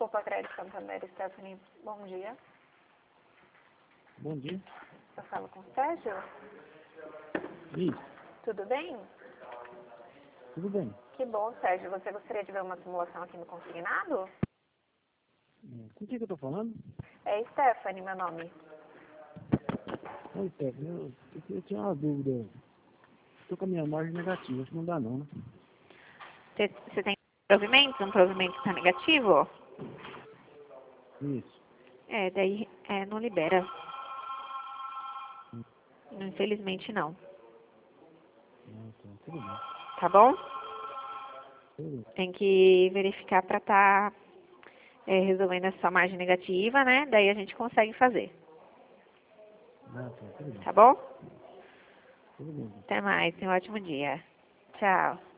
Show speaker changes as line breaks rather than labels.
Desculpa, Crédito Santander, Stephanie. Bom dia.
Bom dia.
Eu falo com o Sérgio?
Isso,
Tudo bem?
tudo bem.
Que bom, Sérgio. Você gostaria de ver uma simulação aqui no consignado?
Com quem que eu tô falando?
É Stephanie, meu nome.
Oi, Stephanie, eu tinha uma dúvida. Tô com a minha margem negativa, acho que não dá não, né?
Você tem provimento? Um provimento está negativo?
Isso.
Daí não libera. Infelizmente não.
Tá, tudo bem.
Tá bom?
Tudo bem.
Tem que verificar para estar resolvendo essa margem negativa, né? Daí a gente consegue fazer.
Tá, tudo bem.
Tá bom?
Tudo bem.
Até mais. Tenha um ótimo dia. Tchau.